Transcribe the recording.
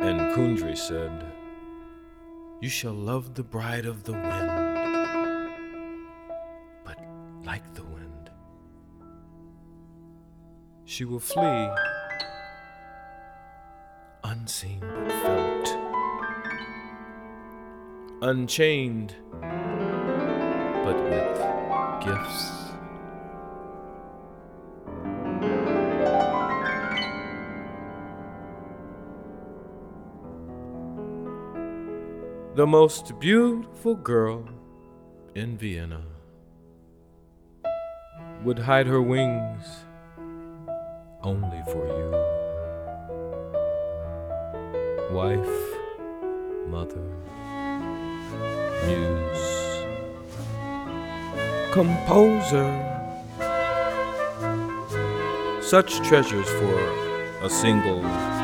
And Kundry said, "You shall love the bride of the wind, but like the wind, she will flee, unseen but felt, unchained but with gifts." The most beautiful girl in Vienna would hide her wings only for you. Wife, mother, muse, composer, such treasures for a single